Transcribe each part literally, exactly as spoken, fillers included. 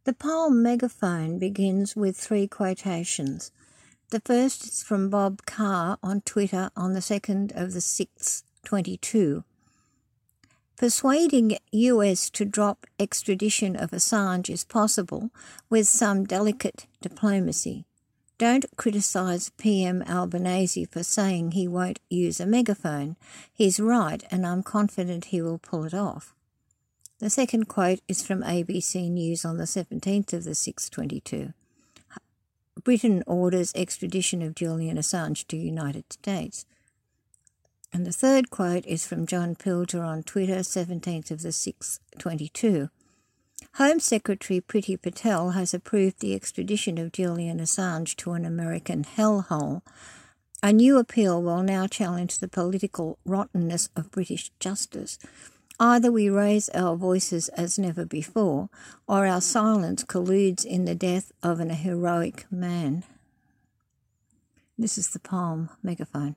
The poem Megaphone begins with three quotations. The first is from Bob Carr on Twitter on the second of the sixth, twenty-two. Persuading U S to drop extradition of Assange is possible with some delicate diplomacy. Don't criticise P M Albanese for saying he won't use a megaphone. He's right, and I'm confident he will pull it off. The second quote is from A B C News on the seventeenth of the sixth, twenty-two. Britain orders extradition of Julian Assange to United States. And the third quote is from John Pilger on Twitter, seventeenth of the sixth, twenty-two. Home Secretary Priti Patel has approved the extradition of Julian Assange to an American hellhole. A new appeal will now challenge the political rottenness of British justice. Either we raise our voices as never before, or our silence colludes in the death of an heroic man. This is the poem Megaphone.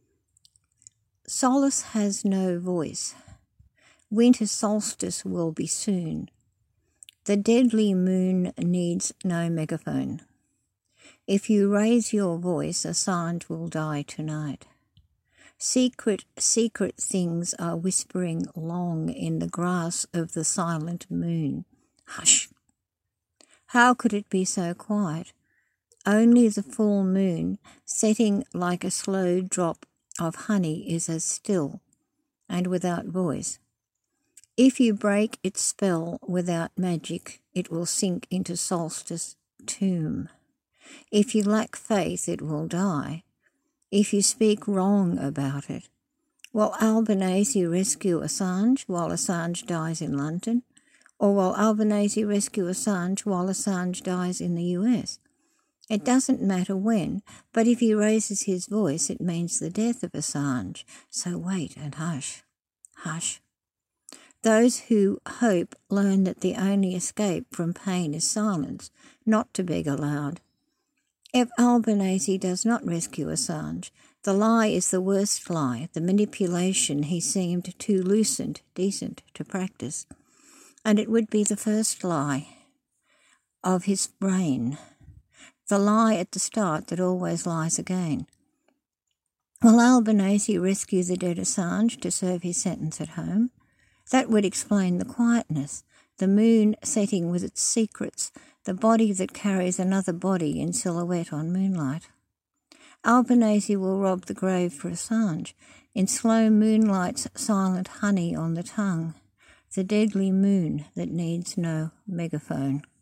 Solace has no voice. Winter solstice will be soon. The deadly moon needs no megaphone. If you raise your voice, Assange will die tonight. Secret, secret things are whispering long in the grass of the silent moon. Hush! How could it be so quiet? Only the full moon, setting like a slow drop of honey, is as still and without voice. If you break its spell without magic, it will sink into solstice tomb. If you lack faith, it will die. If you speak wrong about it, will Albanese rescue Assange while Assange dies in London? Or will Albanese rescue Assange while Assange dies in the U S? It doesn't matter when, but if he raises his voice, it means the death of Assange. So wait and hush, hush. Those who hope learn that the only escape from pain is silence, not to beg aloud. If Albanese does not rescue Assange, the lie is the worst lie, the manipulation he seemed too lucid, decent to practice. And it would be the first lie of his brain. The lie at the start that always lies again. Will Albanese rescue the dead Assange to serve his sentence at home? That would explain the quietness, the moon setting with its secrets, the body that carries another body in silhouette on moonlight. Albanese will rob the grave for Assange, in slow moonlight's silent honey on the tongue, the deadly moon that needs no megaphone.